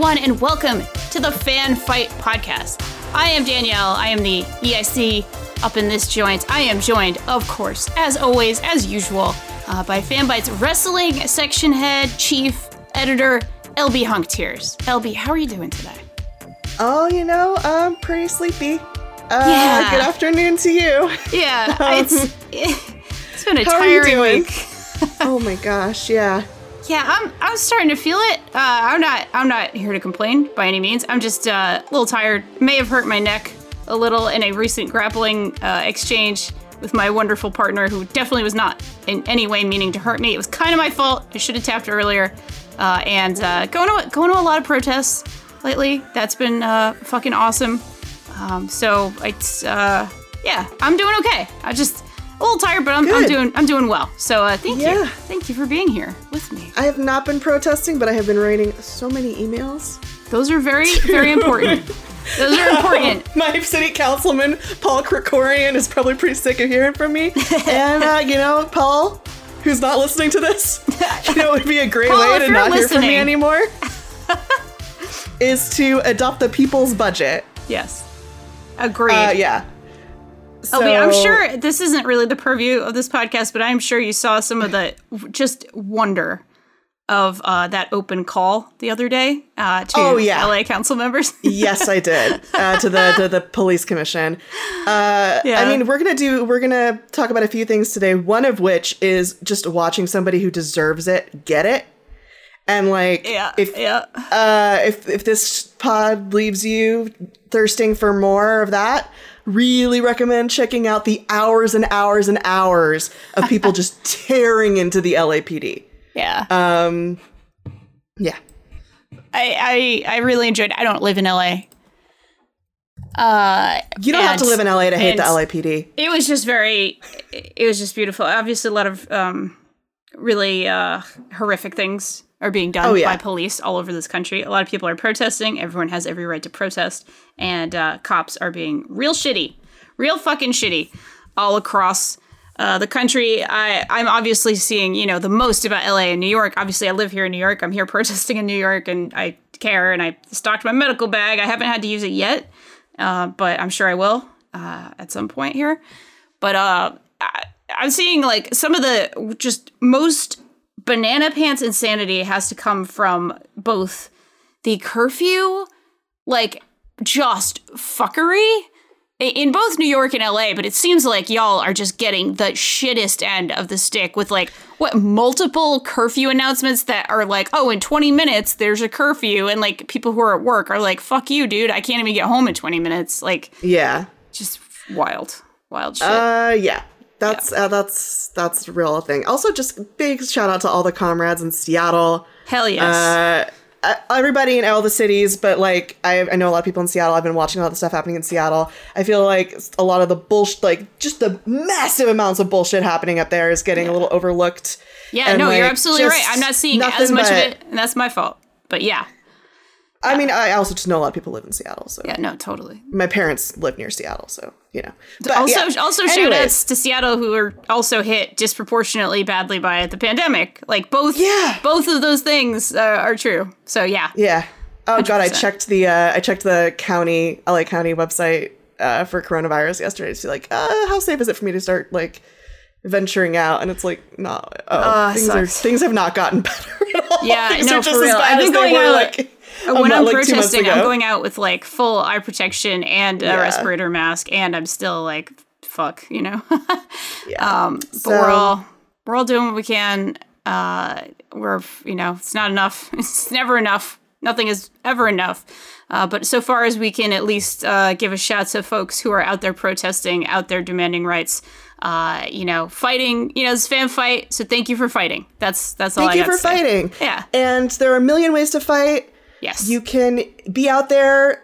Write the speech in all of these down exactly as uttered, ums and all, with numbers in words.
everyone, and welcome to the Fan Fight Podcast. I am Danielle. I am the E I C up in this joint. I am joined, of course, as always, as usual, uh, by FanBite's wrestling section head, chief, editor, L B Hunk Tears. L B, how are you doing today? Oh, you know, I'm pretty sleepy. Uh, yeah. Good afternoon to you. Yeah, um, it's it's been a how are you tiring doing? week. Oh my gosh, yeah. Yeah, I'm I'm starting to feel it. Uh, I'm not I'm not here to complain by any means. I'm just uh, a little tired. May have hurt my neck a little in a recent grappling uh, exchange with my wonderful partner, who definitely was not in any way meaning to hurt me. It was kind of my fault. I should have tapped earlier. Uh, and uh, going to going to a lot of protests lately. That's been uh, fucking awesome. Um, so it's uh, yeah, I'm doing okay. I just. A little tired, but I'm, I'm doing I'm doing well. So uh, thank yeah. you, thank you for being here with me. I have not been protesting, but I have been writing so many emails. Those are very very important. Those are important. My city councilman Paul Krikorian is probably pretty sick of hearing from me. And uh, you know, Paul, who's not listening to this, you know, it would be a great Paul, way to not listening. hear from me anymore. Is to adopt the people's budget. Yes, agreed. Uh, yeah. So, L B, I'm sure this isn't really the purview of this podcast, but I'm sure you saw some of the just wonder of uh, that open call the other day uh, to oh, yeah. L A council members. Yes, I did. Uh, to the to the police commission. Uh, yeah. I mean, we're gonna do we're gonna talk about a few things today. One of which is just watching somebody who deserves it get it. And like, yeah, if yeah. Uh, if if this pod leaves you thirsting for more of that, really recommend checking out the hours and hours and hours of people just tearing into the L A P D. Yeah. Um. Yeah. I I I really enjoyed it. I don't live in L A. Uh, you don't and, have to live in L A to hate the L A P D. It was just very. It was just beautiful. Obviously, a lot of um, really uh, horrific things are being done oh, yeah. by police all over this country. A lot of people are protesting. Everyone has every right to protest. And uh, cops are being real shitty. Real fucking shitty all across uh, the country. I, I'm obviously seeing, you know, the most about L A and New York. Obviously, I live here in New York. I'm here protesting in New York, and I care, and I stocked my medical bag. I haven't had to use it yet, uh, but I'm sure I will uh, at some point here. But uh, I, I'm seeing, like, some of the just most banana pants insanity has to come from both the curfew, like, just fuckery in both New York and L A, but it seems like y'all are just getting the shittest end of the stick with, like, what, multiple curfew announcements that are like, oh, in twenty minutes, there's a curfew, and, like, people who are at work are like, fuck you, dude, I can't even get home in twenty minutes. Like, yeah. Just wild, wild shit. Uh, yeah. That's yeah. uh, that's that's the real thing. Also, just big shout out to all the comrades in Seattle. Hell yes. Uh, everybody in all the cities, but like I, I know a lot of people in Seattle. I've been watching all the stuff happening in Seattle. I feel like a lot of the bullshit, like just the massive amounts of bullshit happening up there, is getting yeah. a little overlooked. Yeah, and no, like, you're absolutely right. I'm not seeing as much but, of it, and that's my fault. But yeah. I yeah. mean, I also just know a lot of people live in Seattle, so yeah, no, totally. My parents live near Seattle, so you know. But also, yeah. also shout outs to Seattle, who are also hit disproportionately badly by the pandemic. Like both, yeah. both of those things uh, are true. So yeah, yeah. Oh one hundred percent. God, I checked the uh, I checked the county L A County website uh, for coronavirus yesterday to see like uh, how safe is it for me to start like venturing out, and it's like not. Oh, uh, things sucks. are things have not gotten better at all. Yeah, things no, are just for real. as bad I've been as they going were, out. Like, When I'm like protesting, I'm going out with like full eye protection and a yeah. respirator mask, and I'm still like, fuck, you know. yeah. Um, but so, we're all we're all doing what we can. Uh, we're you know, it's not enough. It's never enough. Nothing is ever enough. Uh, but so far as we can, at least uh, give a shout to folks who are out there protesting, out there demanding rights. Uh, you know, fighting. You know, it's a fan fight. So thank you for fighting. That's that's all. Thank I you for to say. fighting. Yeah. And there are a million ways to fight. Yes. You can be out there,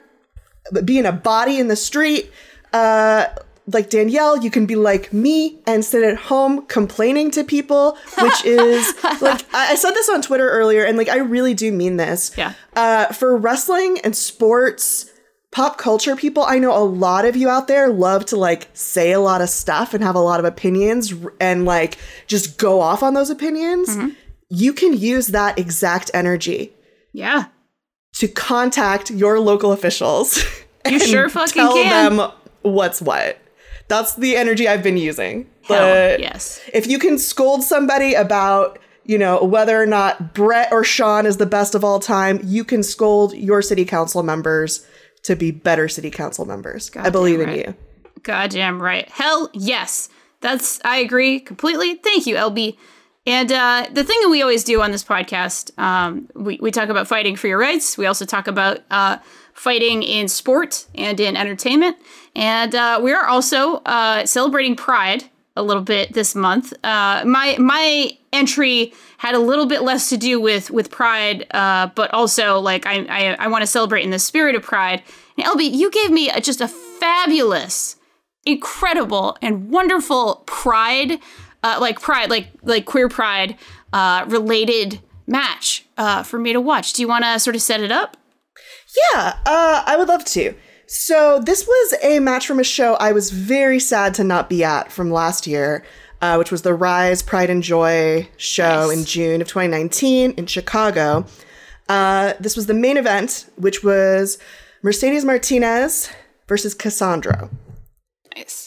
be in a body in the street. Uh, like Danielle, you can be like me and sit at home complaining to people, which is like, I said this on Twitter earlier, and like, I really do mean this. Yeah. Uh, for wrestling and sports, pop culture people, I know a lot of you out there love to like say a lot of stuff and have a lot of opinions and like just go off on those opinions. Mm-hmm. You can use that exact energy. Yeah. to contact your local officials. You and sure fucking tell can. them what's what. That's the energy I've been using. Hell But yes. if you can scold somebody about, you know, whether or not Brett or Sean is the best of all time, you can scold your city council members to be better city council members. God I believe in right. you. Goddamn right. Hell yes. That's, I agree completely. Thank you, L B. And uh, the thing that we always do on this podcast, um, we, we talk about fighting for your rights. We also talk about uh, fighting in sport and in entertainment. And uh, we are also uh, celebrating Pride a little bit this month. Uh, my my entry had a little bit less to do with with Pride, uh, but also like I I, I want to celebrate in the spirit of Pride. And L B, you gave me a, just a fabulous, incredible, and wonderful Pride. Uh, like pride, like like queer pride uh, related match uh, for me to watch. Do you want to sort of set it up? Yeah, uh, I would love to. So this was a match from a show I was very sad to not be at from last year, uh, which was the Rise Pride and Joy show Nice. in June of twenty nineteen in Chicago. Uh, this was the main event, which was Mercedes Martinez versus Cassandra. Nice.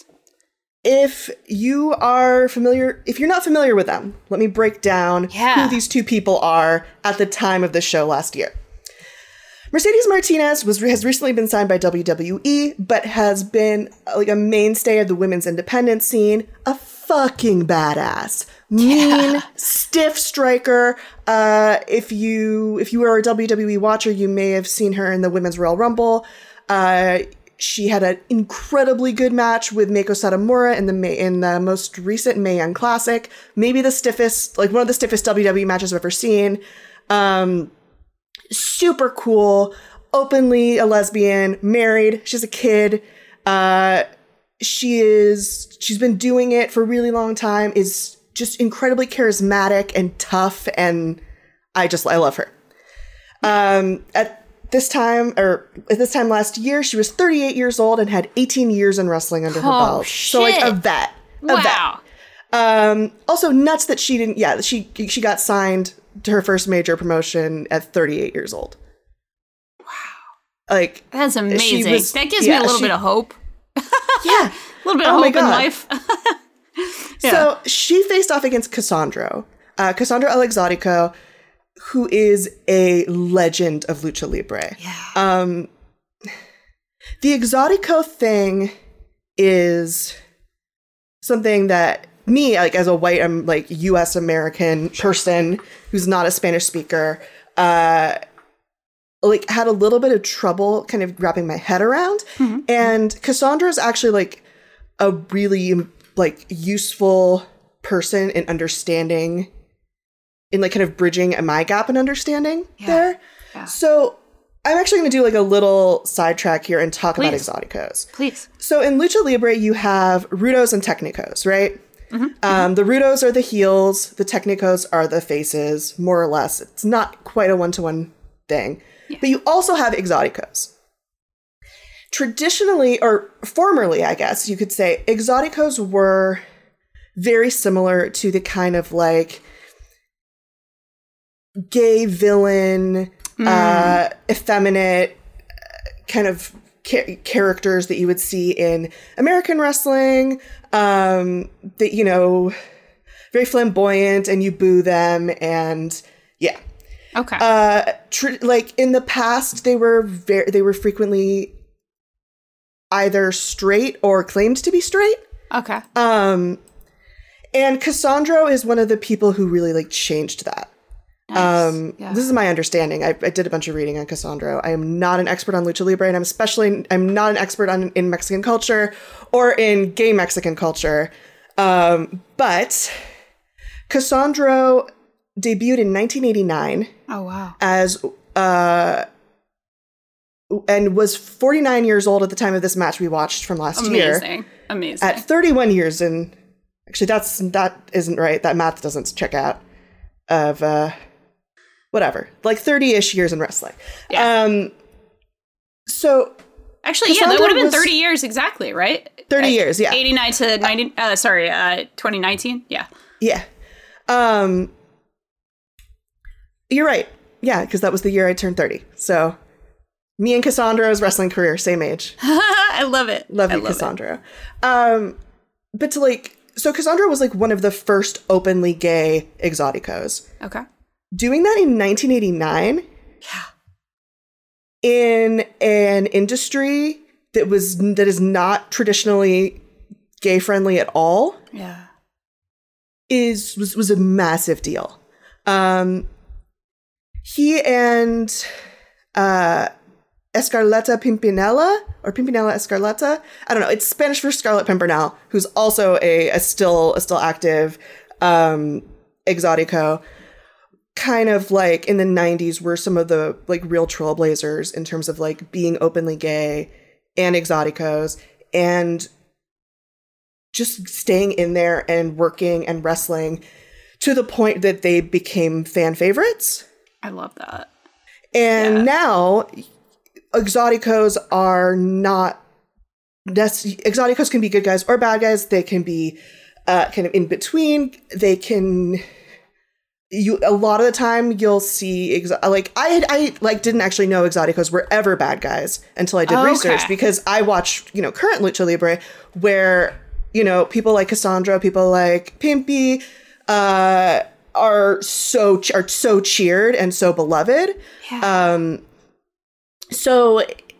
If you are familiar, if you're not familiar with them, let me break down Yeah. who these two people are at the time of the show last year. Mercedes Martinez was has recently been signed by W W E, but has been uh, like a mainstay of the women's independent scene. A fucking badass, mean, Yeah. stiff striker. Uh, if you if you were a W W E watcher, you may have seen her in the Women's Royal Rumble. Uh, She had an incredibly good match with Meiko Satomura in the May, in the most recent Mae Young Classic. Maybe the stiffest, like one of the stiffest W W E matches I've ever seen. Um, super cool, openly a lesbian, married. She has a kid. Uh, she is, she's been doing it for a really long time, is just incredibly charismatic and tough. And I just, I love her. Um, at This time, or at this time last year, she was thirty-eight years old and had eighteen years in wrestling under her Oh, belt. So like a shit. vet. A Wow. vet. Um, also nuts that she didn't, yeah, she she got signed to her first major promotion at thirty-eight years old. Wow. Like, That's amazing. was- that gives yeah, me a little she- bit of hope. yeah. A little bit Oh of my hope in God. life. Yeah. So she faced off against Cassandra, uh, Cassandra El Exotico, who is a legend of Lucha Libre. Yeah. Um, the Exotico thing is something that me, like as a white, um, like U S American person who's not a Spanish speaker, uh, like had a little bit of trouble kind of wrapping my head around. Mm-hmm. And Cassandra is actually like a really like useful person in understanding, in like kind of bridging my gap in understanding Yeah. there. Yeah. So I'm actually going to do like a little sidetrack here and talk Please. about Exoticos. Please. So in Lucha Libre, you have Rudos and Technicos, right? Mm-hmm. Um, the Rudos are the heels. The Technicos are the faces, more or less. It's not quite a one-to-one thing. Yeah. But you also have Exoticos. Traditionally, or formerly, I guess you could say, Exoticos were very similar to the kind of like gay villain, Mm. uh, effeminate uh, kind of ca- characters that you would see in American wrestling, um, that, you know, very flamboyant, and you boo them, and yeah. Okay. Uh, tr- like in the past, they were very, they were frequently either straight or claimed to be straight. okay. Um, and Cassandra is one of the people who really like changed that. Nice. Um, Yeah. This is my understanding. I, I did a bunch of reading on Cassandra. I am not an expert on Lucha Libre, and I'm especially I'm not an expert on in Mexican culture or in gay Mexican culture. Um, but Cassandra debuted in nineteen eighty-nine Oh, wow. as uh, and was forty-nine years old at the time of this match we watched from last year. Amazing. Amazing. At thirty-one years in, actually that's that isn't right. That math doesn't check out. Of uh, whatever, like thirty-ish years in wrestling. Yeah. Um, so Actually, yeah, that Cassandra would have been was- thirty years exactly, right? thirty Uh, years, yeah, eighty-nine to ninety. Uh, sorry, uh, twenty nineteen. Yeah. yeah. Um, you're right. Yeah, because that was the year I turned thirty. So me and Cassandra's wrestling career, same age. I love it. Love you, I love Cassandra. It. Um, but to like, so Cassandra was like one of the first openly gay exoticos. Okay. Doing that in nineteen eighty-nine. Yeah. In an industry that was that is not traditionally gay friendly at all. Yeah. Is was was a massive deal. Um, he and uh, Escarlata Pimpinella or Pimpinella Escarlata, I don't know. It's Spanish for Scarlet Pimpernel, who's also a, a still a still active um, exotico. Kind of like in the nineties were some of the like real trailblazers in terms of like being openly gay and exoticos and just staying in there and working and wrestling to the point that they became fan favorites. I love that. And yeah. now exoticos are not that's exoticos can be good guys or bad guys. They can be uh, kind of in between. They can You a lot of the time you'll see exo- like I had I like didn't actually know exoticos were ever bad guys until I did okay. research because I watched, you know, current Lucha Libre where, you know, people like Cassandra, people like Pimpy uh are so are so cheered and so beloved. Yeah. Um so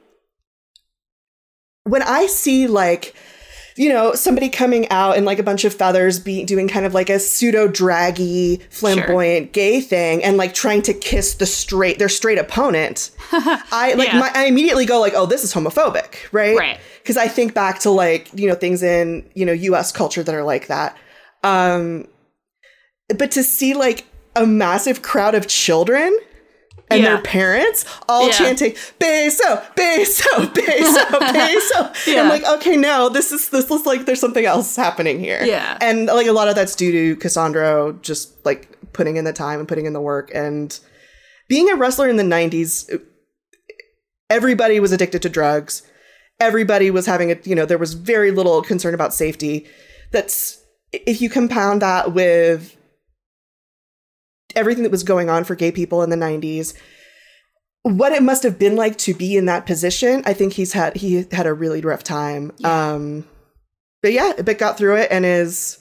when I see like you know, somebody coming out in like a bunch of feathers, be doing kind of like a pseudo draggy, flamboyant, sure. gay thing, and like trying to kiss the straight their straight opponent. I like yeah. my, I immediately go like, oh, this is homophobic, right? Right. Because I think back to like you know things in you know U S culture that are like that. Um, but to see like a massive crowd of children. And yeah. their parents all yeah. chanting "Beso, beso, beso, beso." yeah. I'm like, okay, no, this is this looks like there's something else happening here. Yeah, and like a lot of that's due to Cassandra just like putting in the time and putting in the work and being a wrestler in the nineties. Everybody was addicted to drugs. Everybody was having a you know there was very little concern about safety. That's if you compound that with everything that was going on for gay people in the nineties, what it must have been like to be in that position. I think he's had, he had a really rough time. Yeah. Um, but yeah, but got through it and is,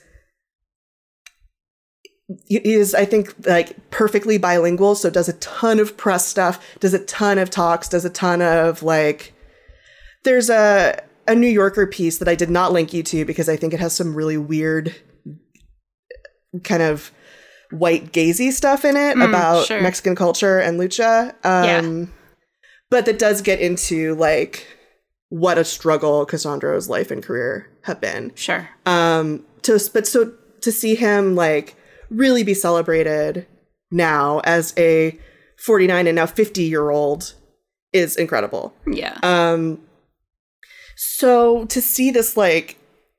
is I think like perfectly bilingual. So does a ton of press stuff, does a ton of talks, does a ton of like, there's a, a New Yorker piece that I did not link you to because I think it has some really weird kind of white gazy stuff in it mm, about sure. Mexican culture and lucha. Um, yeah. But that does get into like what a struggle Cassandra's life and career have been. Sure. Um, to, but so to see him like really be celebrated now as a forty-nine and now fifty year old is incredible. Yeah. Um, so to see this like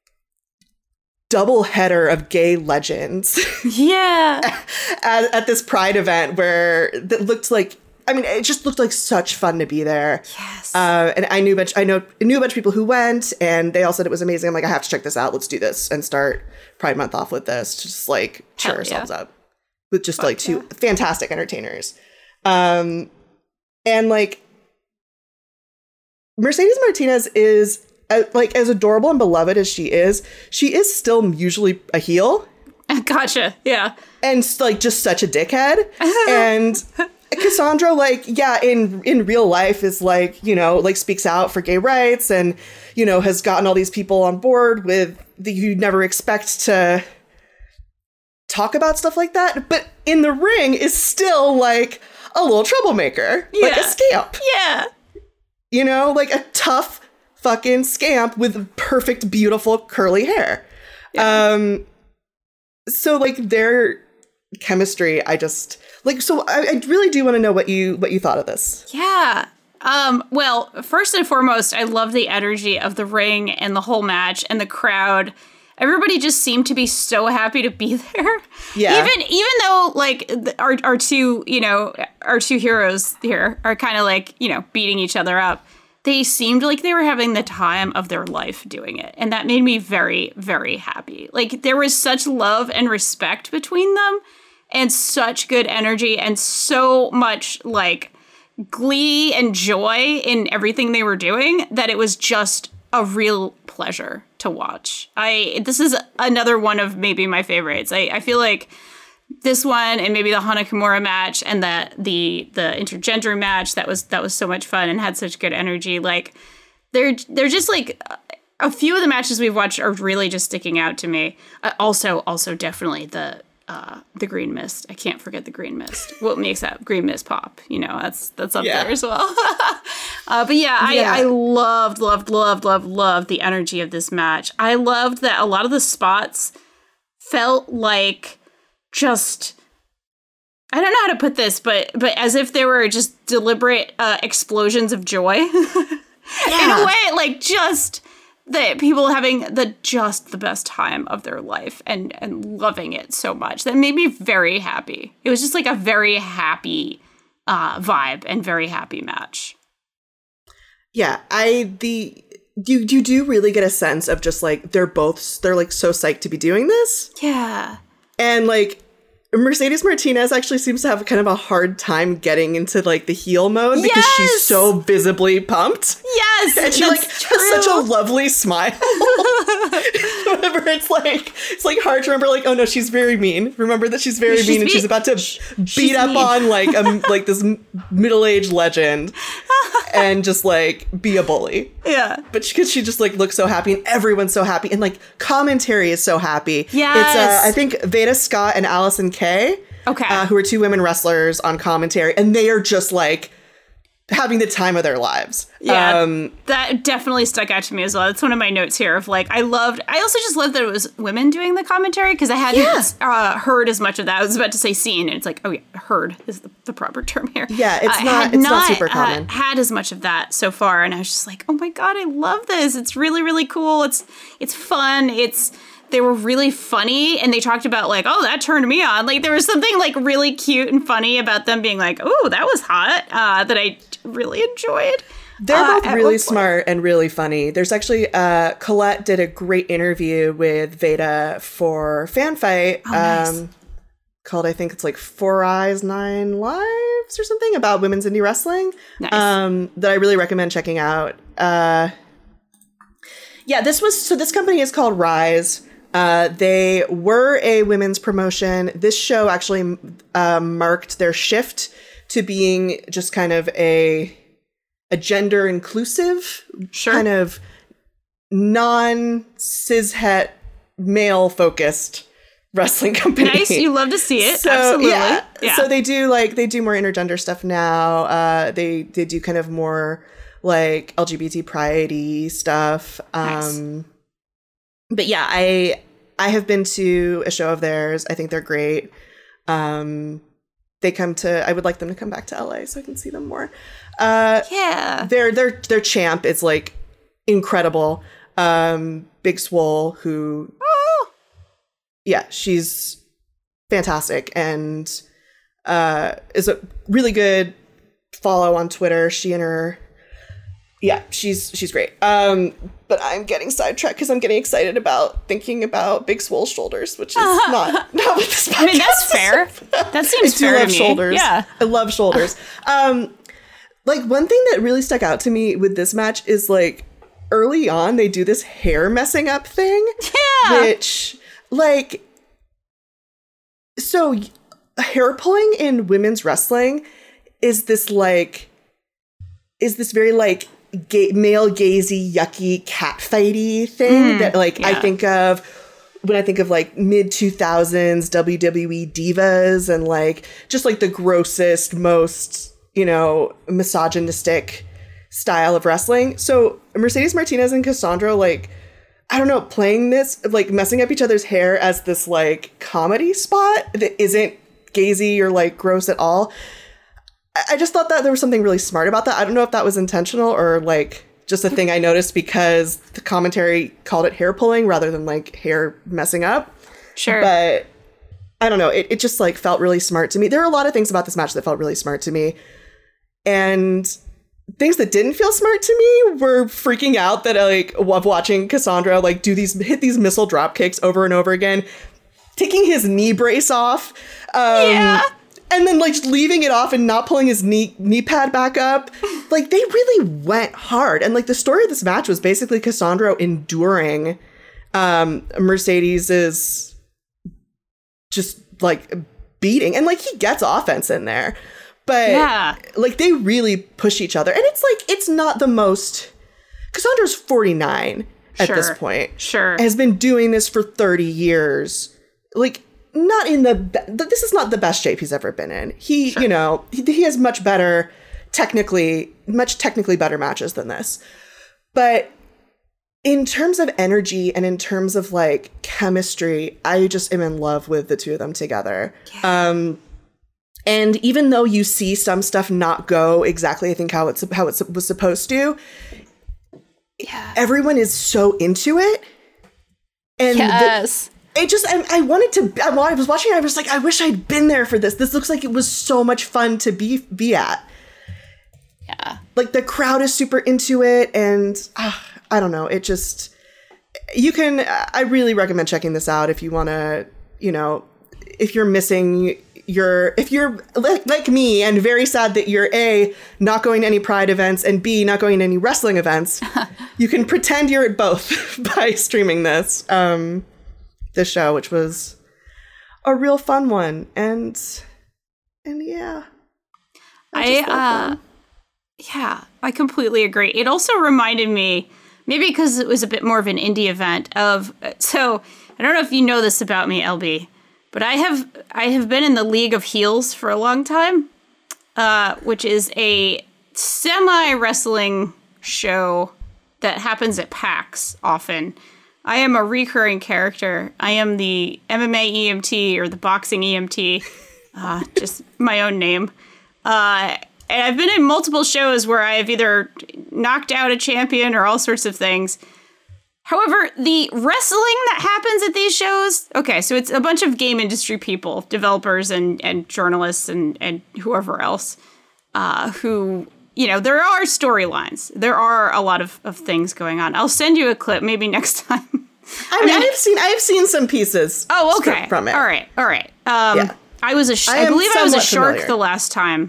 double header of gay legends. Yeah. at, at this Pride event where that looked like, I mean, it just looked like such fun to be there. Yes. Uh, and I knew a bunch, I know knew a bunch of people who went and they all said it was amazing. I'm like, I have to check this out. Let's do this and start Pride Month off with this. Just like cheer Hell ourselves yeah. up with just Fuck like two yeah. fantastic entertainers. Um, and like Mercedes Martinez is Uh, like as adorable and beloved as she is, she is still usually a heel. Gotcha. Yeah. And like just such a dickhead. And Cassandra, like, yeah, in in real life is like, you know, like speaks out for gay rights and, you know, has gotten all these people on board with the you never expect to talk about stuff like that. But in the ring is still like a little troublemaker. Yeah. Like a scamp. Yeah. You know, like a tough fucking scamp with perfect, beautiful, curly hair. Yeah. Um, so like their chemistry, I just like, so I, I really do want to know what you, what you thought of this. Yeah. Um, well, first and foremost, I love the energy of the ring and the whole match and the crowd. Everybody just seemed to be so happy to be there. Yeah. Even, even though like our, our two, you know, our two heroes here are kind of like, you know, beating each other up. They seemed like they were having the time of their life doing it. And that made me very, very happy. Like, there was such love and respect between them and such good energy and so much like glee and joy in everything they were doing that it was just a real pleasure to watch. I this is another one of maybe my favorites. I, I feel like this one and maybe the Hana Kimura match and the the the intergender match that was that was so much fun and had such good energy. Like they're they're just like a few of the matches we've watched are really just sticking out to me. Uh, also also definitely the uh, the Green Mist. I can't forget the Green Mist. What makes that Green Mist pop? You know, that's that's up Yeah. there as well. uh, but yeah, Yeah. I, I loved, loved, loved, loved, loved the energy of this match. I loved that a lot of the spots felt like just, I don't know how to put this, but but as if they were just deliberate uh, explosions of joy. In a way, like just the people having the just the best time of their life and and loving it so much that made me very happy. It was just like a very happy uh, vibe and very happy match. Yeah, I the you you do really get a sense of just like they're both they're like so psyched to be doing this. Yeah. And like Mercedes Martinez actually seems to have kind of a hard time getting into like the heel mode because Yes! she's so visibly pumped. Yes, And she that's like true. has such a lovely smile. Remember, it's like it's like hard to remember. Like, oh no, she's very mean. Remember that she's very She's mean, and mean. she's about to She's beat up mean. on like a like this middle aged legend, and just like be a bully. Yeah. But because she, she just like looks so happy, and everyone's so happy, and like commentary is so happy. Yes. It's uh, I think Veda Scott and Allison Kay. Okay. Uh, who are two women wrestlers on commentary, and they are just like having the time of their lives. Yeah, Um, that definitely stuck out to me as well. That's one of my notes here of like, I loved, I also just loved that it was women doing the commentary because I hadn't Yeah. uh, heard as much of that. I was about to say seen, and it's like, oh yeah, heard is the, the proper term here. Yeah, it's I not- had it's not super uh, common. had as much of that so far, and I was just like, oh my God, I love this. It's really, really cool. It's, it's fun. It's, they were really funny, and they talked about like, oh, that turned me on. Like there was something like really cute and funny about them being like, oh, that was hot, uh, that I really enjoyed. They're Uh, both at really one point. smart and really funny. There's actually uh, Colette did a great interview with Veda for Fan Fight, Oh, nice. um, called I think it's like Four Eyes Nine Lives or something about women's indie wrestling. Nice. Um, that I really recommend checking out. Uh, yeah, this was so. This company is called Rise. Uh, they were a women's promotion. This show actually uh, marked their shift to being just kind of a a gender inclusive, Sure. kind of non cishet male focused wrestling company. Nice, you love to see it. So Absolutely. yeah, Yeah. so they do like they do more intergender stuff now. Uh, they they do kind of more like L G B T pride-y stuff. Nice. Um, but yeah, I I have been to a show of theirs. I think they're great. Um, they come to. I would like them to come back to L A so I can see them more. Uh, yeah. their their their champ is like incredible. Um, Big Swole, who Oh. yeah, she's fantastic and uh, is a really good follow on Twitter. She and her, yeah, she's she's great. Um, but I'm getting sidetracked because I'm getting excited about thinking about Big Swole's shoulders, which is not not what this podcast I mean, that's is fair. That seems I do fair love to me. shoulders. Yeah. I love shoulders. Um, like one thing that really stuck out to me with this match is like early on they do this hair messing up thing, Yeah. which like so y- hair pulling in women's wrestling is this like is this very like gay, male gazy yucky cat fighty thing Mm, that like I yeah. think of when I think of like mid two thousands W W E divas and like just like the grossest, most, you know, misogynistic style of wrestling. So Mercedes Martinez and Cassandra, like, I don't know, playing this, like messing up each other's hair as this like comedy spot that isn't gazy or like gross at all. I- I just thought that there was something really smart about that. I don't know if that was intentional or like just a thing I noticed because the commentary called it hair pulling rather than like hair messing up. Sure. But I don't know. It, it just like felt really smart to me. There are a lot of things about this match that felt really smart to me. And things that didn't feel smart to me were freaking out that I like of watching Cassandra like do these hit these missile drop kicks over and over again. taking his knee brace off. Um, Yeah. And then, like, leaving it off and not pulling his knee knee pad back up. Like, they really went hard. And, like, the story of this match was basically Cassandro enduring um, Mercedes's just, like, beating. And, like, he gets offense in there. But, Yeah. like, they really push each other. And it's, like, it's not the most... Cassandro's forty-nine at Sure. this point. Sure. Has been doing this for thirty years. Like... Not in the, be- this is not the best shape he's ever been in. He, Sure. you know, he, he has much better, technically, much technically better matches than this. But in terms of energy and in terms of like chemistry, I just am in love with the two of them together. Yeah. Um, and even though you see some stuff not go exactly, I think how it's how it was supposed to, Yeah. everyone is so into it. And the, Yes. It just, I, I wanted to, I, while I was watching it, I was like, I wish I'd been there for this. This looks like it was so much fun to be be at. Yeah. Like, the crowd is super into it, and uh, I don't know, it just, you can, I really recommend checking this out if you want to, you know, if you're missing your, if you're like, like me and very sad that you're A, not going to any Pride events, and B, not going to any wrestling events, you can pretend you're at both by streaming this. Um... this show, which was a real fun one. And, and yeah. I, I uh, yeah, I completely agree. It also reminded me, maybe because it was a bit more of an indie event of, so I don't know if you know this about me, L B, but I have, I have been in the League of Heels for a long time, uh, which is a semi-wrestling show that happens at PAX often. I am a recurring character. I am the M M A E M T or the boxing E M T, uh, just my own name. Uh, and I've been in multiple shows where I've either knocked out a champion or all sorts of things. However, the wrestling that happens at these shows, okay, so it's a bunch of game industry people, developers and, and journalists and, and whoever else, uh, who... You know, there are storylines. There are a lot of, of things going on. I'll send you a clip maybe next time. I mean, I mean, I've seen I've seen some pieces. Oh, okay. From it. All right. All right. Um, yeah. I was a sh- I, I believe I was a somewhat shark familiar. the last time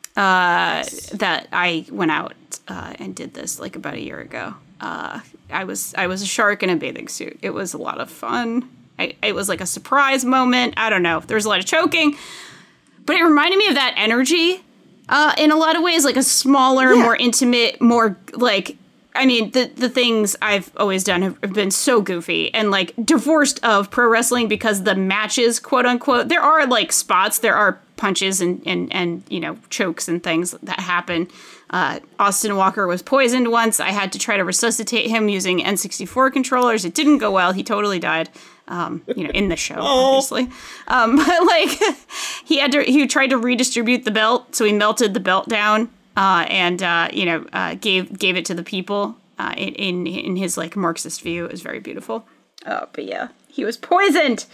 uh, that I went out uh, and did this, like about a year ago. Uh, I was I was a shark in a bathing suit. It was a lot of fun. I, it was like a surprise moment. I don't know. There was a lot of choking, but it reminded me of that energy. Uh, in a lot of ways, like a smaller, Yeah. more intimate, more like, I mean, the, the things I've always done have, have been so goofy and like divorced of pro wrestling because the matches, quote unquote, there are like spots, there are punches and, and, and you know, chokes and things that happen. Uh, Austin Walker was poisoned once. I had to try to resuscitate him using N sixty-four controllers. It didn't go well. He totally died. Um, you know, in the show, Oh. obviously. Um, but like, he had to, he tried to redistribute the belt, so he melted the belt down, uh, and uh, you know, uh, gave gave it to the people. Uh, in, in in his like Marxist view, it was very beautiful. Oh, but yeah, he was poisoned.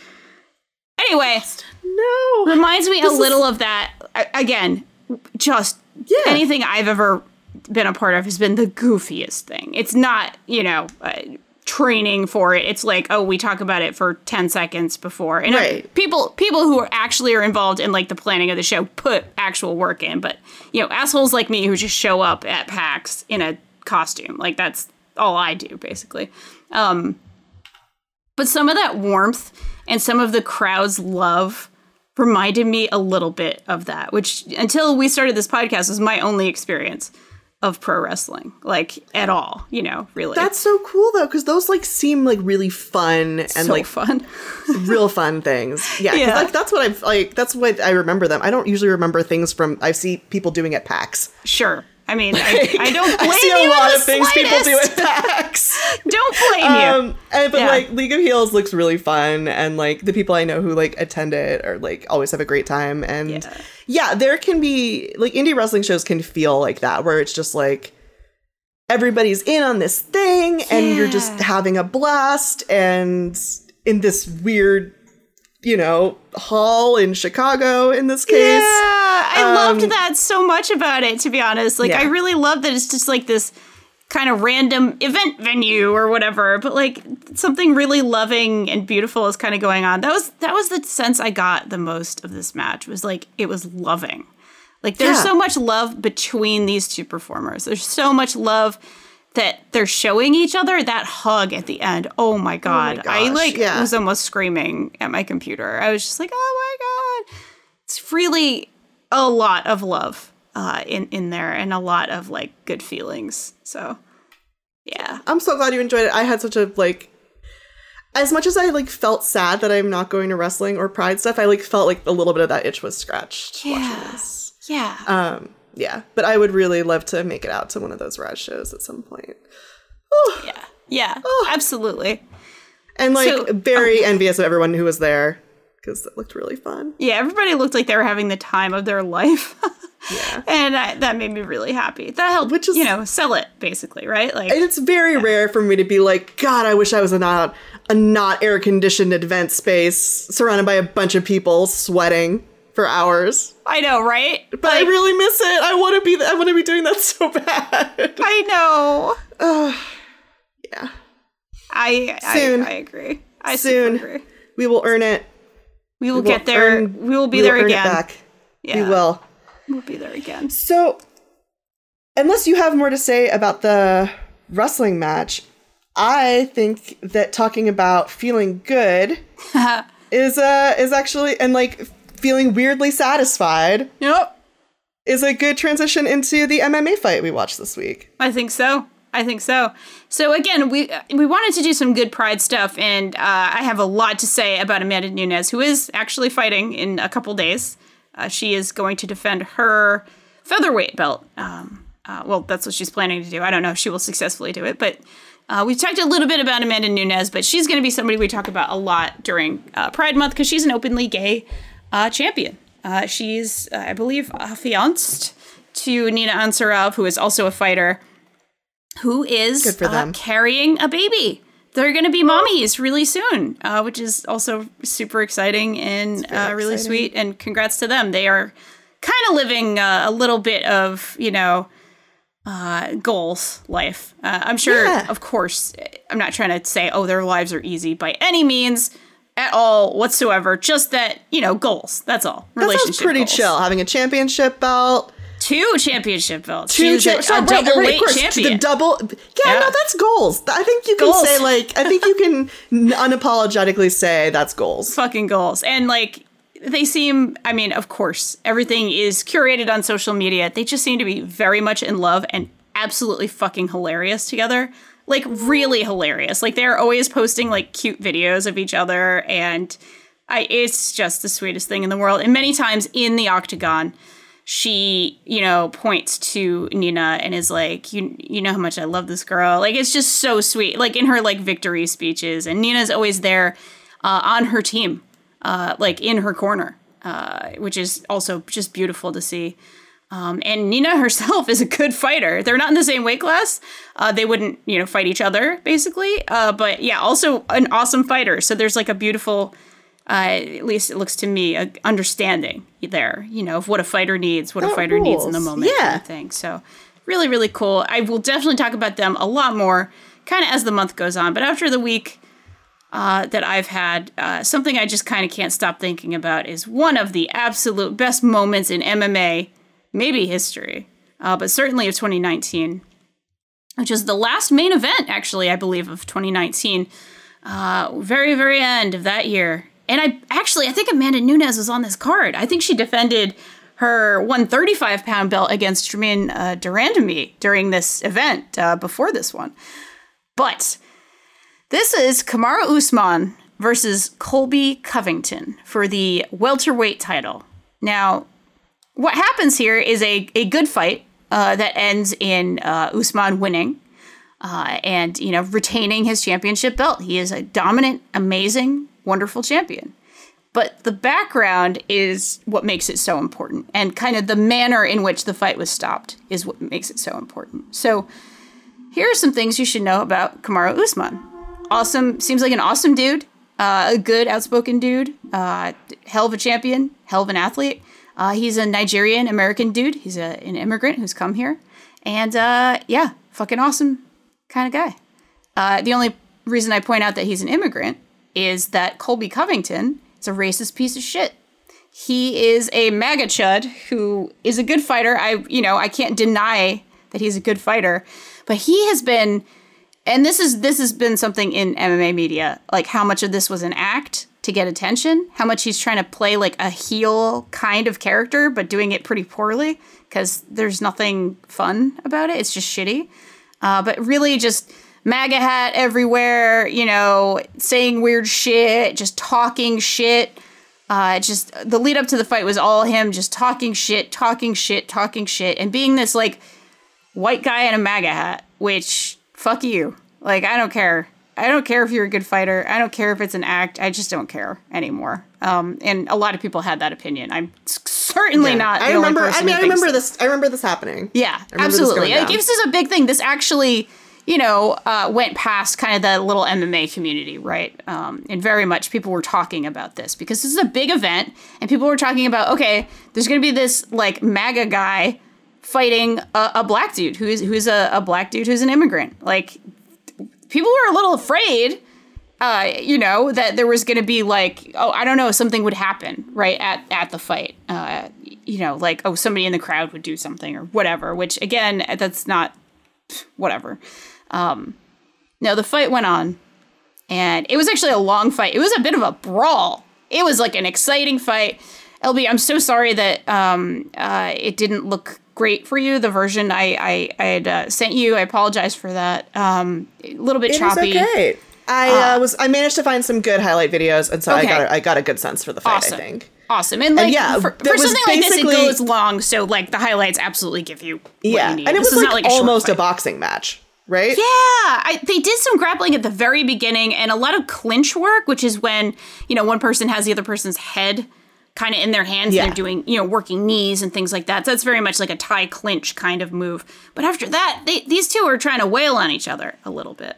Anyway, No. reminds me This a is- little of that. I, again, just Yeah. anything I've ever been a part of has been the goofiest thing. It's not, you know. Uh, training for it. It's like, oh, we talk about it for ten seconds before. And Right. uh, people people who are actually are involved in like the planning of the show put actual work in. But, you know, assholes like me who just show up at PAX in a costume, like that's all I do, basically. Um, but some of that warmth and some of the crowd's love reminded me a little bit of that, which until we started this podcast was my only experience of pro wrestling, like at all, you know, really. That's so cool though, because those like seem like really fun and so like fun. real fun things. Yeah, 'cause, Yeah. like that's what I've like. That's what I remember them. I don't usually remember things from I see people doing at PAX. Sure. I mean, I, I don't blame I see you a in lot the of things people do slightest. at PAX. Don't blame you. Um, and, but Yeah. like League of Heels looks really fun, and like the people I know who like attend it are like always have a great time. And Yeah. yeah, there can be like indie wrestling shows can feel like that, where it's just like everybody's in on this thing, and you're just Yeah. having a blast, and in this weird, you know, hall in Chicago in this case. Yeah, I Um, loved that so much about it, to be honest. Like, yeah. I really love that it's just like this kind of random event venue or whatever, but like something really loving and beautiful is kind of going on. That was that was the sense I got the most of this match, was like it was loving. Like there's Yeah. so much love between these two performers. There's so much love that they're showing each other. That hug at the end, oh my god. Oh my I gosh, like yeah. was almost screaming at my computer. I was just like, oh my god. It's really a lot of love uh, in, in there, and a lot of like good feelings. So yeah. I'm so glad you enjoyed it. I had such a like, as much as I like felt sad that I'm not going to wrestling or Pride stuff, I like felt like a little bit of that itch was scratched Yeah. watching this. Yeah. Um, yeah, but I would really love to make it out to one of those Raz shows at some point. Yeah. Yeah. Oh. Absolutely. And like So- very envious of everyone who was there, because it looked really fun. Yeah. Everybody looked like they were having the time of their life. Yeah. And I, that made me really happy. That helped, Which is- you know, sell it, basically, right? Like, And it's very rare for me to be like, God, I wish I was in a, a not air conditioned event space surrounded by a bunch of people sweating for hours. I know, right? But I really miss it. I want to be. I want to be doing that so bad. I know. Uh, yeah. I, Soon. I, I agree. I Soon. super agree. We will earn it. We will We will get there. earn- we will be we there will earn again. It back. Yeah. We will. We'll be there again. So, unless you have more to say about the wrestling match, I think that talking about feeling good is uh is actually, and like feeling weirdly satisfied, Yep. is a good transition into the M M A fight we watched this week. I think so. I think so. So again, we we wanted to do some good Pride stuff, and uh, I have a lot to say about Amanda Nunes, who is actually fighting in a couple days. Uh, she is going to defend her featherweight belt. Um, uh, well, that's what she's planning to do. I don't know if she will successfully do it, but uh, we talked a little bit about Amanda Nunes, but she's going to be somebody we talk about a lot during uh, Pride Month, because she's an openly gay uh, champion. Uh, she's, uh, I believe, uh, fianced to Nina Ansaroff, who is also a fighter, who is Good for uh, them. carrying a baby. They're going to be mommies really soon, uh, which is also super exciting and very uh, really exciting. sweet. And congrats to them. They are kind of living uh, a little bit of, you know, uh, goals life. Uh, I'm sure, Yeah. of course, I'm not trying to say, oh, their lives are easy by any means at all whatsoever. Just that, you know, goals. That's all. That sounds Relationship pretty goals. chill. Having a championship belt. Two championship belts. Two She's a, cha- a right, right, double right, weight of course, champion. The double. Yeah, Yeah. no, that's goals. I think you can Goals. say like. I think you can unapologetically say that's goals. Fucking goals. And like, they seem, I mean, of course, everything is curated on social media. They just seem to be very much in love and absolutely fucking hilarious together. Like, really hilarious. Like, they're always posting like cute videos of each other, and I, it's just the sweetest thing in the world. And many times in the octagon, she, you know, points to Nina and is like, you you know how much I love this girl. Like, it's just so sweet. Like, in her, like, victory speeches. And Nina's always there uh, on her team, uh, like, in her corner, uh, which is also just beautiful to see. Um, and Nina herself is a good fighter. They're not in the same weight class. Uh, they wouldn't, you know, fight each other, basically. Uh, but, yeah, also an awesome fighter. So there's, like, a beautiful... Uh, at least it looks to me, a understanding there, you know, of what a fighter needs, what a That fighter needs in the rules. moment, Yeah. kind of thing. So really, really cool. I will definitely talk about them a lot more kind of as the month goes on. But after the week uh, that I've had, uh, something I just kind of can't stop thinking about is one of the absolute best moments in M M A, maybe history, uh, but certainly of twenty nineteen, which is the last main event, actually, I believe, of twenty nineteen. Uh, very, very end of that year. And I actually, I think Amanda Nunes was on this card. I think she defended her one thirty-five pound belt against Jermaine uh, Durandamy during this event uh, before this one. But this is Kamaru Usman versus Colby Covington for the welterweight title. Now, what happens here is a, a good fight uh, that ends in uh, Usman winning. Uh, and, you know, retaining his championship belt. He is a dominant, amazing, wonderful champion. But the background is what makes it so important. And kind of the manner in which the fight was stopped is what makes it so important. So here are some things you should know about Kamaru Usman. Awesome. Seems like an awesome dude. Uh, a good, outspoken dude. Uh, hell of a champion. Hell of an athlete. Uh, he's a Nigerian-American dude. He's a, an immigrant who's come here. And, uh, yeah, fucking awesome kind of guy. Uh, the only reason I point out that he's an immigrant is that Colby Covington is a racist piece of shit. He is a MAGA chud who is a good fighter. I, you know, I can't deny that he's a good fighter, but he has been, and this is this has been something in M M A media, like how much of this was an act to get attention, how much he's trying to play like a heel kind of character, but doing it pretty poorly because there's nothing fun about it. It's just shitty. Uh, but really just MAGA hat everywhere, you know, saying weird shit, just talking shit. Uh, just the lead up to the fight was all him just talking shit, talking shit, talking shit, and being this like white guy in a MAGA hat, which fuck you. Like, I don't care. I don't care if you're a good fighter. I don't care if it's an act. I just don't care anymore. Um, and a lot of people had that opinion. I'm certainly yeah. not. The I remember. Only person I mean, I remember that. this. I remember this happening. Yeah, absolutely. Like, this is a big thing. This actually, you know, uh, went past kind of the little M M A community, right? Um, and very much people were talking about this because this is a big event, and people were talking about, okay, there's going to be this like MAGA guy fighting a, a black dude who's who's a, a black dude who's an immigrant. Like, people were a little afraid, uh, you know, that there was going to be like, oh, I don't know, something would happen right at, at the fight. Uh, you know, like, oh, somebody in the crowd would do something or whatever, which again, that's not whatever. Um, no, the fight went on and it was actually a long fight. It was a bit of a brawl. It was like an exciting fight. L B, I'm so sorry that um, uh, it didn't look great for you. The version I I, I had uh, sent you, I apologize for that. Um, a little bit it choppy. It is okay. I uh, was I managed to find some good highlight videos, and so okay. I got a, I got a good sense for the fight. Awesome. I think. Awesome. And like and yeah, for, for something like this, it goes long, so like the highlights absolutely give you what yeah, you need. and it this was is like, not like a almost short a boxing match, right? Yeah, I, they did some grappling at the very beginning, and a lot of clinch work, which is when you know one person has the other person's head kind of in their hands, yeah. and they're doing, you know, working knees and things like that. So that's very much like a Thai clinch kind of move. But after that, they, these two are trying to wail on each other a little bit.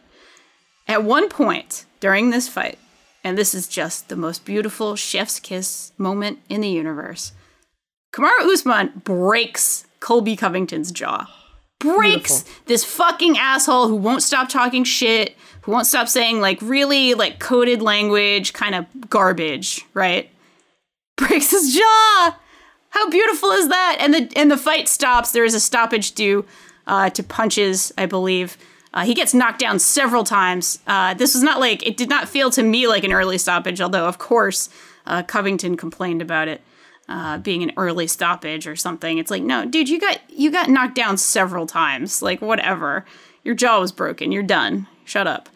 At one point during this fight, and this is just the most beautiful chef's kiss moment in the universe, Kamaru Usman breaks Colby Covington's jaw. Breaks beautiful. This fucking asshole who won't stop talking shit, who won't stop saying like really like coded language, kind of garbage, right? Breaks his jaw. How beautiful is that? And the and the fight stops. There is a stoppage due uh, to punches, I believe. Uh, he gets knocked down several times. Uh, this was not like, it did not feel to me like an early stoppage, although of course uh, Covington complained about it uh, being an early stoppage or something. It's like, no, dude, you got you got knocked down several times. Like, whatever. Your jaw was broken. You're done. Shut up.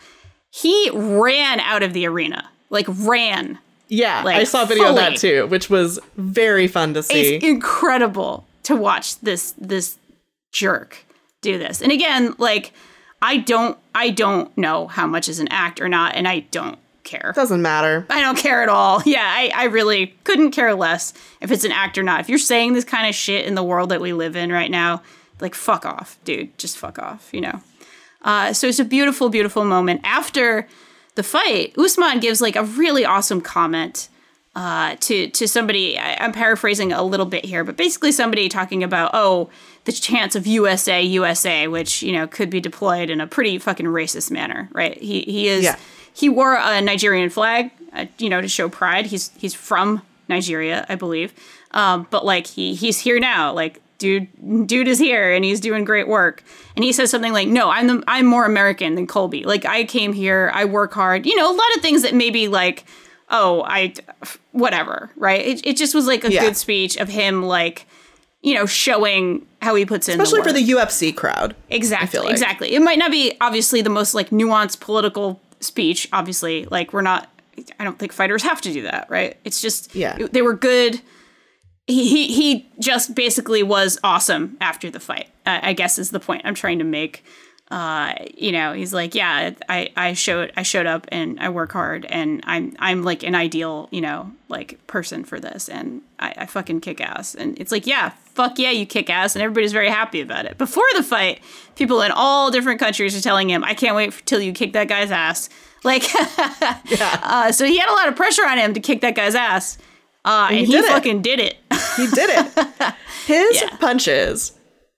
He ran out of the arena. Like, ran. Yeah, like, I saw a video fully. of that too, which was very fun to see. It's incredible to watch this this jerk do this. And again, like, I don't I don't know how much is an act or not, and I don't care. Doesn't matter. I don't care at all. Yeah, I, I really couldn't care less if it's an act or not. If you're saying this kind of shit in the world that we live in right now, like, fuck off, dude. Just fuck off, you know? Uh, so it's a beautiful, beautiful moment. After the fight, Usman gives like a really awesome comment uh, to to somebody. I, I'm paraphrasing a little bit here, but basically somebody talking about, oh, the chants of U S A, U S A, which, you know, could be deployed in a pretty fucking racist manner, right? He he is yeah. he wore a Nigerian flag, uh, you know, to show pride. He's he's from Nigeria, I believe, um, but like he he's here now, like. Dude, dude is here and he's doing great work. And he says something like, no, I'm the, I'm more American than Colby. Like, I came here, I work hard. You know, a lot of things that maybe like, oh, I, whatever, right? It, it just was like a yeah. good speech of him, like, you know, showing how he puts in Especially the work. for the U F C crowd. Exactly, like. exactly. It might not be, obviously, the most, like, nuanced political speech, obviously. Like, we're not, I don't think fighters have to do that, right? It's just, yeah. they were good. He, he he just basically was awesome after the fight, uh, I guess is the point I'm trying to make. Uh, you know, he's like, yeah, I, I showed I showed up and I work hard and I'm I'm like an ideal, you know, like person for this and I, I fucking kick ass. And it's like, yeah, fuck yeah, you kick ass, and everybody's very happy about it. Before the fight, people in all different countries are telling him, I can't wait till you kick that guy's ass. Like, yeah. uh, so he had a lot of pressure on him to kick that guy's ass. Uh, and, and he, he fucking did it. He did it. His yeah. punches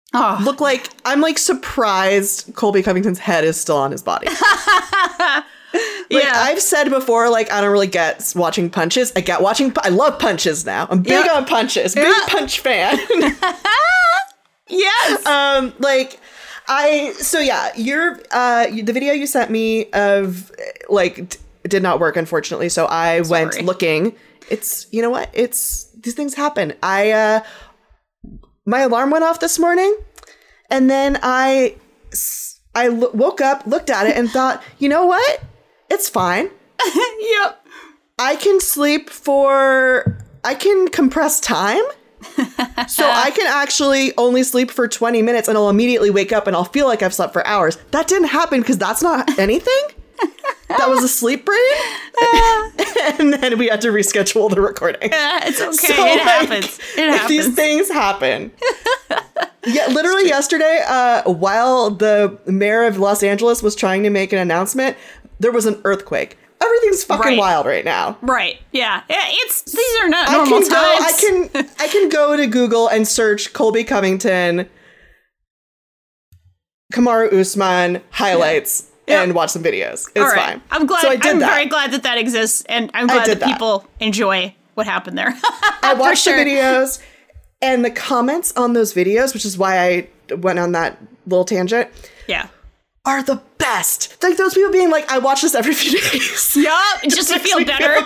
Oh. look like I'm like surprised Colby Covington's head is still on his body. Like, yeah. I've said before, like, I don't really get watching punches. I get watching, I love punches now. I'm big Yep. on punches. Big Yep. punch fan. Yes. um, like, I, so yeah, your, uh, the video you sent me of, like, d- did not work, unfortunately. So I Sorry. went looking. It's, you know what? It's, these things happen. I, uh, my alarm went off this morning, and then I, I l- woke up, looked at it, and thought, you know what? It's fine. Yep. I can sleep for, I can compress time. So I can actually only sleep for twenty minutes and I'll immediately wake up and I'll feel like I've slept for hours. That didn't happen because that's not anything. That was a sleep brain. And then we had to reschedule the recording. Yeah, it's okay. So, it like, happens. It happens. These things happen. Yeah, literally yesterday, uh, while the mayor of Los Angeles was trying to make an announcement, there was an earthquake. Everything's fucking Right. wild right now. Right. Yeah. Yeah. It's these are not I normal can go. times. I can. I can go to Google and search Colby Covington, Kamaru Usman highlights Yeah. and watch some videos. It's All right. fine. I'm glad. So I did I'm that. very glad that that exists, and I'm glad did that that. people enjoy what happened there. I For watched sure. the videos and the comments on those videos, which is why I went on that little tangent, Yeah. are the best. Like those people being like, I watch this every few days. Yup. Just to Makes feel me better.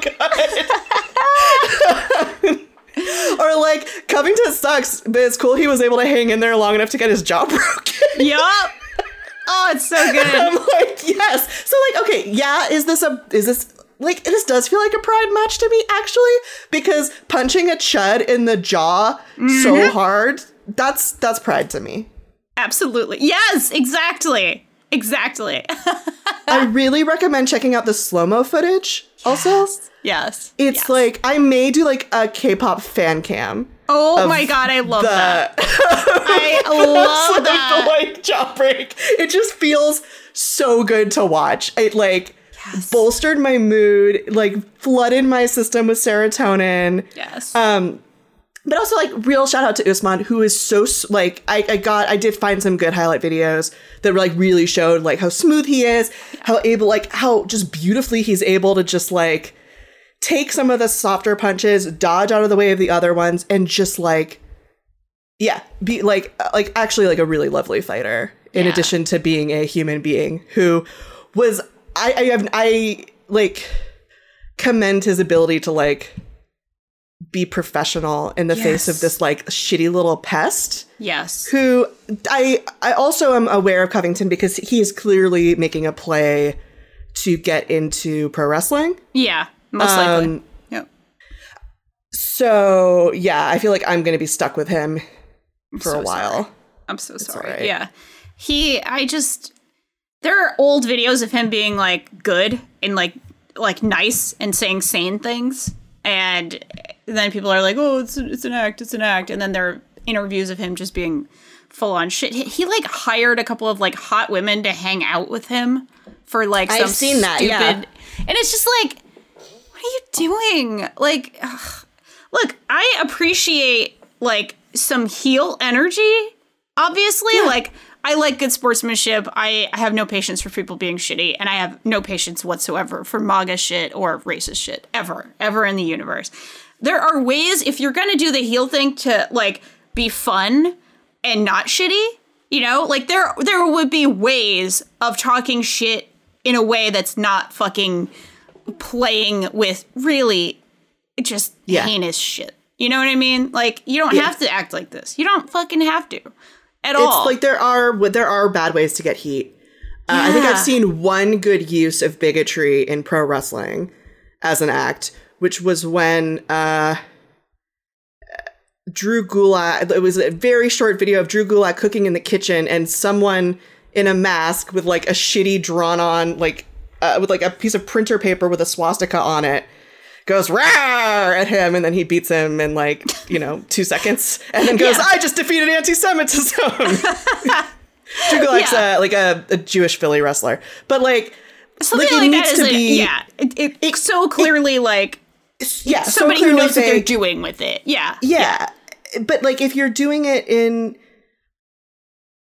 good. Or like, Covington sucks, but it's cool he was able to hang in there long enough to get his jaw broken. Yup. Oh, it's so good. I'm like, yes. So like, okay, yeah, is this a, is this, like, this does feel like a pride match to me, actually, because punching a chud in the jaw so hard, that's, that's pride to me. Absolutely. Yes. Exactly. Exactly. I really recommend checking out the slow-mo footage also. Yes. It's Yes. like, I may do like a K-pop fan cam. Oh of my god, I love the- that. I love like, that. The like jaw break. It just feels so good to watch. It like Yes. bolstered my mood, like flooded my system with serotonin. Yes. Um, but also like real shout out to Usman, who is so s- like I, I got I did find some good highlight videos that like really showed like how smooth he is, how able like how just beautifully he's able to just like take some of the softer punches, dodge out of the way of the other ones, and just like yeah, be like like actually like a really lovely fighter. In Yeah. addition to being a human being who was I I have I like commend his ability to like be professional in the face of Yes. this like shitty little pest yes. who I I also am aware of Covington because he is clearly making a play to get into pro wrestling. Yeah. Most likely. Um, Yep. So yeah, I feel like I'm going to be stuck with him for so a while. sorry. I'm so sorry. all right. Yeah. He, I just, there are old videos of him being like good and like, like nice and saying sane things. And then people are like, oh, it's, it's an act, it's an act. And then there are interviews of him just being full on shit. He, he like hired a couple of like hot women to hang out with him for like some I've seen that, stupid, yeah. and it's just like, what are you doing? Like, ugh. Look, I appreciate like some heel energy. Obviously, like I like good sportsmanship. I, I have no patience for people being shitty, and I have no patience whatsoever for MAGA shit or racist shit ever, ever in the universe. There are ways if you're gonna do the heel thing to like be fun and not shitty. You know, like there there would be ways of talking shit in a way that's not fucking playing with really just Yeah. heinous shit. You know what I mean? Like, you don't Yeah. have to act like this. You don't fucking have to at all. It's like there are there are bad ways to get heat. Uh, I think Yeah. I've seen one good use of bigotry in pro wrestling as an act, which was when uh, Drew Gulak. It was a very short video of Drew Gulak cooking in the kitchen, and someone in a mask with like a shitty drawn on like uh, with like a piece of printer paper with a swastika on it goes rawr at him, and then he beats him in like, you know, two seconds, and then goes, Yeah. I just defeated anti-Semitism. Drew Gulak's Yeah. uh, like a, a Jewish Philly wrestler, but like Something like, it like, needs that is to a, be yeah. It, it, it's so clearly like yeah, so somebody who clearly knows what they- they're doing with it. Yeah. Yeah. But like if you're doing it in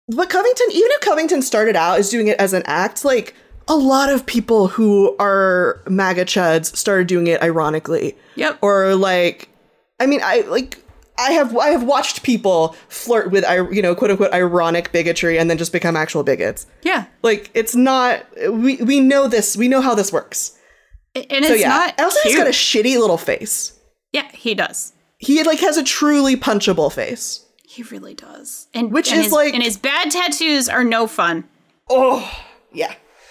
but Covington, even if Covington started out as doing it as an act, like a lot of people who are MAGA chuds started doing it ironically. Yep. Or like, I mean, I like, I have I have watched people flirt with, you know, quote unquote ironic bigotry and then just become actual bigots. Yeah. Like, it's not, we, we know this, we know how this works. And it's so, yeah. not Also, cute. he's got a shitty little face. Yeah, he does. He like has a truly punchable face. He really does. And Which and is his, like, and his bad tattoos are no fun. Oh, yeah.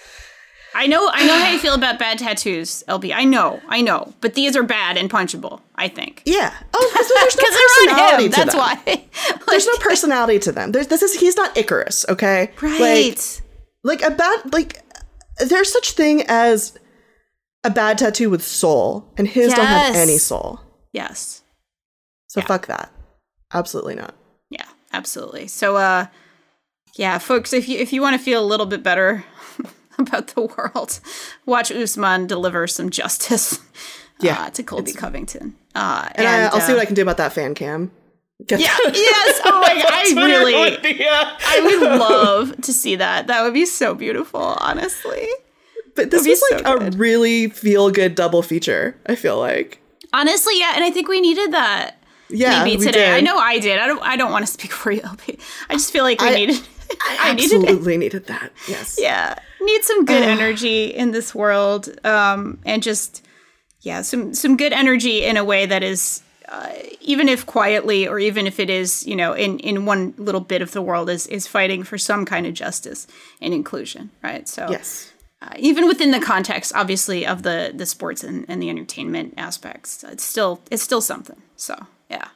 I know I know how you feel about bad tattoos, L B. I know, I know. But these are bad and punchable, I think. Yeah. Oh, because there's no Because they're on personality him, to that's them. why. Like, There's no personality to them. There's this is he's not Icarus, okay? Right. Like, like a bad like there's such thing as a bad tattoo with soul, and his don't have Yes. any soul. Yes. So Yeah. fuck that. Absolutely not. Yeah, absolutely. So uh yeah, folks, if you if you want to feel a little bit better about the world, watch Usman deliver some justice Yeah, uh, to Colby Covington. Uh, And, and I, I'll uh, see what I can do about that fan cam. Get Yeah, that- yes. Oh my god, I Twitter really would be, uh, I would love to see that. That would be so beautiful, honestly. But this That'd be was like so a good. really feel good double feature, I feel like. Honestly, yeah, and I think we needed that. Yeah, maybe we today. did. I know I did. I don't I don't want to speak for you, L P. I just feel like we I- needed I, I needed it. absolutely needed that. Yes. Yeah. Need some good energy in this world. Um and just yeah, some some good energy in a way that is uh, even if quietly, or even if it is, you know, in, in one little bit of the world is is fighting for some kind of justice and inclusion, right? So Yes. uh, even within the context, obviously, of the the sports and, and the entertainment aspects, it's still it's still something. So yeah,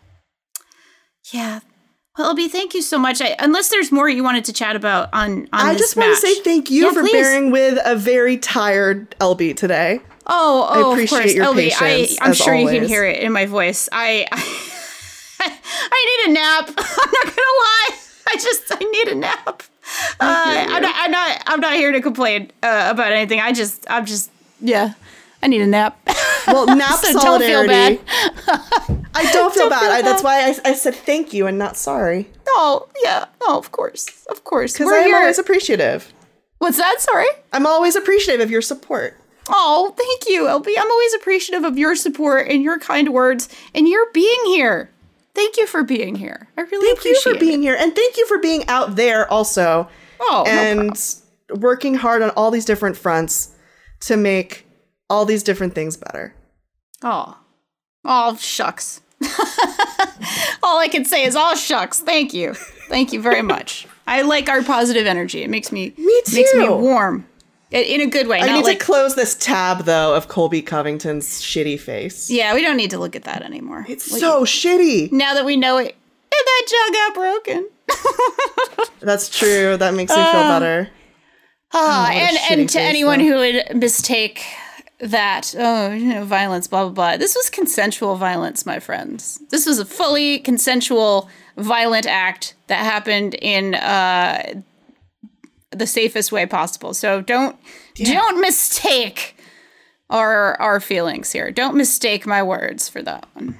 yeah. Well, L B, thank you so much. I, unless there's more you wanted to chat about on on I this just want to match. say thank you Yeah, for please. bearing with a very tired L B today. Oh, oh, I appreciate of course, your L B. patience, I, I'm as sure you can always. hear it in my voice. I, I, I need a nap. I'm not gonna lie. I just I need a nap. Uh, I'm not. I'm not. I'm not here to complain uh, about anything. I just. I'm just. Yeah. I need a nap. Well, nap So don't feel solidarity. bad. I don't feel Don't bad. feel I, that's bad. why I, I said thank you and not sorry. Oh, yeah. Oh, of course. Of course. Because We're I'm here. always appreciative. What's that? Sorry. I'm always appreciative of your support. Oh, thank you, L B. I'm always appreciative of your support and your kind words and your being here. Thank you for being here. I really Thank you appreciate for being here. And thank you for being out there also. Oh, no and working hard on all these different fronts to make all these different things better. Oh. Oh, shucks. All I can say is, oh, shucks. Thank you. Thank you very much. I like our positive energy. It makes me, Me makes me too. warm. I- In a good way. I not need like, to close this tab, though, of Colby Covington's shitty face. yeah, we don't need to look at that anymore. It's Like, so shitty. now that we know it, and that jaw got broken. That's true. That makes me feel better. Ah, what a and shitty and to face, anyone though. who would mistake that, oh, you know, violence, blah, blah, blah. This was consensual violence, my friends. This was a fully consensual, violent act that happened in uh, the safest way possible. So don't don't mistake our our feelings here. Don't mistake my words for that one.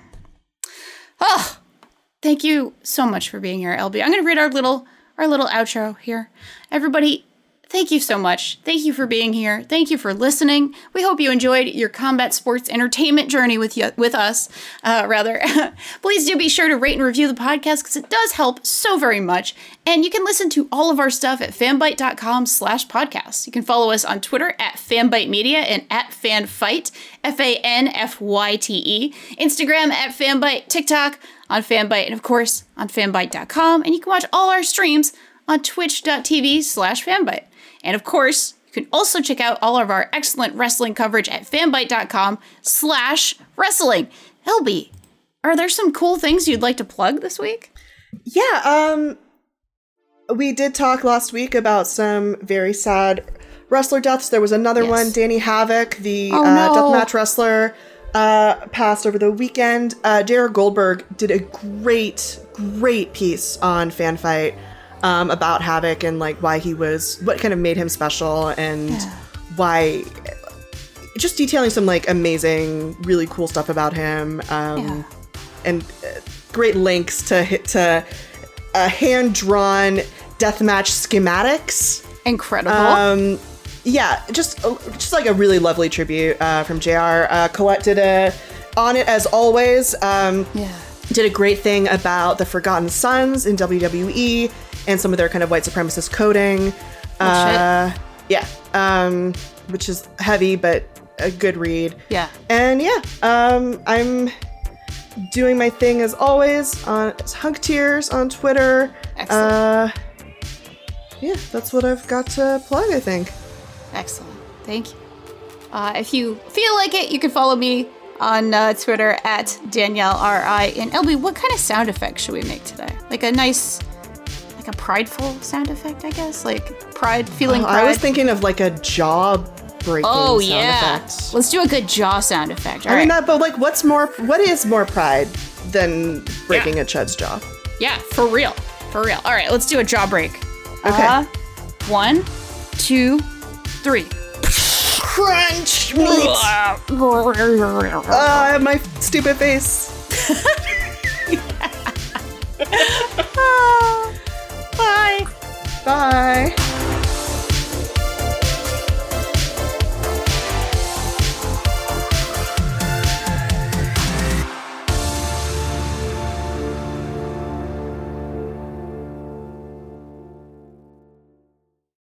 Oh, thank you so much for being here, L B. I'm going to read our little our little outro here. Everybody, thank you so much. Thank you for being here. Thank you for listening. We hope you enjoyed your combat sports entertainment journey with you, with us, uh, rather. Please do be sure to rate and review the podcast because it does help so very much. And you can listen to all of our stuff at fanbyte.com slash podcasts. You can follow us on Twitter at fanbytemedia and at fanfight, F A N F Y T E. Instagram at fanbyte, TikTok on fanbyte, and of course on fanbyte dot com. And you can watch all our streams on twitch.tv slash fanbyte. And of course, you can also check out all of our excellent wrestling coverage at fanbyte.com slash wrestling. L B, are there some cool things you'd like to plug this week? Yeah, um, we did talk last week about some very sad wrestler deaths. There was another Yes. one, Danny Havoc, the Oh, uh, no. deathmatch wrestler, uh, passed over the weekend. Uh, Derek Goldberg did a great, great piece on FanFight um, about Havoc and like why he was, what kind of made him special, and Yeah. why, just detailing some like amazing, really cool stuff about him. Um, Yeah. and uh, great links to hit to a hand-drawn deathmatch schematics. Incredible. Um, yeah, just just like a really lovely tribute uh, from J R. Uh, Colette did a on it as always. Um, yeah. Did a great thing about the Forgotten Sons in W W E and some of their kind of white supremacist coding. Oh, uh, shit. Yeah, um, which is heavy but a good read. Yeah. And yeah, um, I'm doing my thing as always on Hunk Tears on Twitter. Excellent. Uh, yeah, that's what I've got to plug, I think. Excellent. Thank you. Uh, if you feel like it, you can follow me on uh, Twitter at Danielle R I. And L B, what kind of sound effect should we make today? Like a nice, like a prideful sound effect, I guess? Like pride, feeling oh, pride? I was thinking of like a jaw breaking oh, sound yeah. effect. Let's do a good jaw sound effect. All I right. mean, that, but like, what's more, what is more pride than breaking Yeah. a chud's jaw? Yeah, for real. For real. All right, let's do a jaw break. Okay. Uh, one, two, three. Crunch meat! Ah, my stupid face. Bye. Bye.